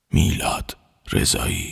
میلاد رضایی.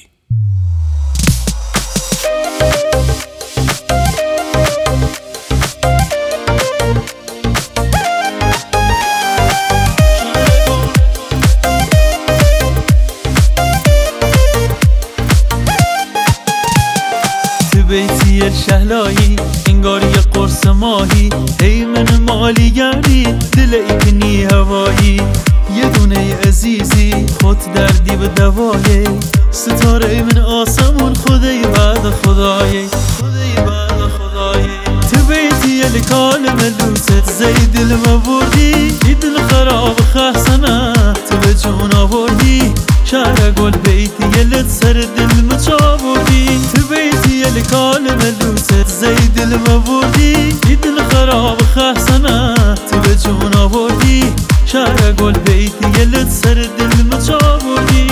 بیتی الشهلایی انگار یه قرص ماهی، ای من مالیگری دل ایکنی هوایی. یه دونه عزیزی خود دردی به دوایی، ستاره من آسمون خدای بعد خدایی، خدای بعد خدایی. تو بیتی الکالم لوست زی دل مبردی، ای دل خراب خحسنه تو به جون آوردی. شهر گل بیتی یلت سر دل مچابردی، تو بیتی الکالم لوست زی دل مبردی، ای دل خراب خحسنه تو به جون آوردی. شهر گل بیتی یلت سر دل مچابردی.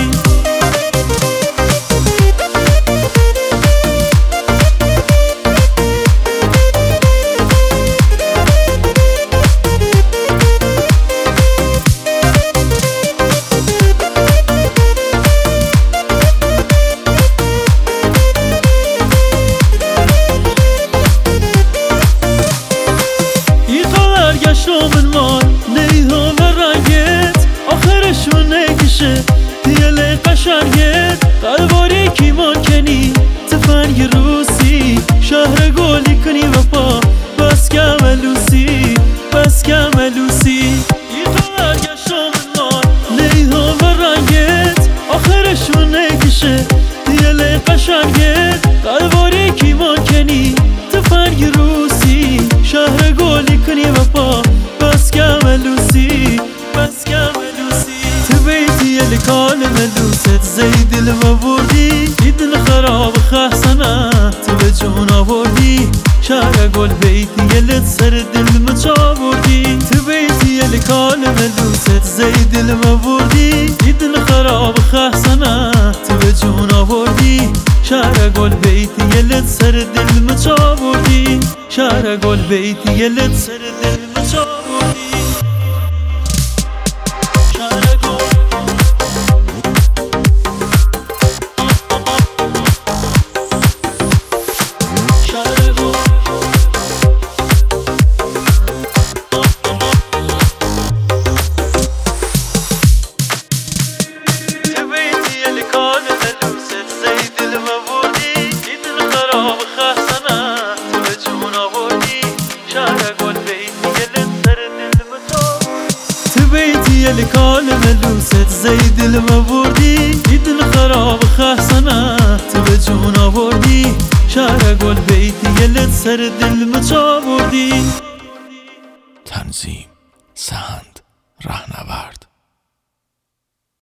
من مال نیها و رنگت آخرشون نکشه دیل قشنگت قلباری کی مانکنی تفنگ روسی شهر گلی کنی و پا بس کملوسی بس کملوسی. ایقار گشم من مال نیها و رنگت آخرشون نکشه دیل قشنگت قلباری کی مانکنی تفنگ روسی شهر گلی کنی و پا بس کملوسی بس کملوسی. تو بیتی الکالم لوست زی دل مبردی، ای دل خراب خحسنه تو به جون آوردی. شهر گل بیتی یلت سر دل مچابردی، تو بیتی الکالم لوست زی دل مبردی، ای دل خراب خحسنه تو به جون آوردی. شهر گل بیتی یلت سر دل مچابردی، شهر گل بیتی یلت سر دل مچابردی. الکالم لوست زی دل مبردی، ای دل خراب خحسنه تو به جون آوردی. شهر گل بیتی یلت سر دل مچابردی. تنظیم سهند رهنورد.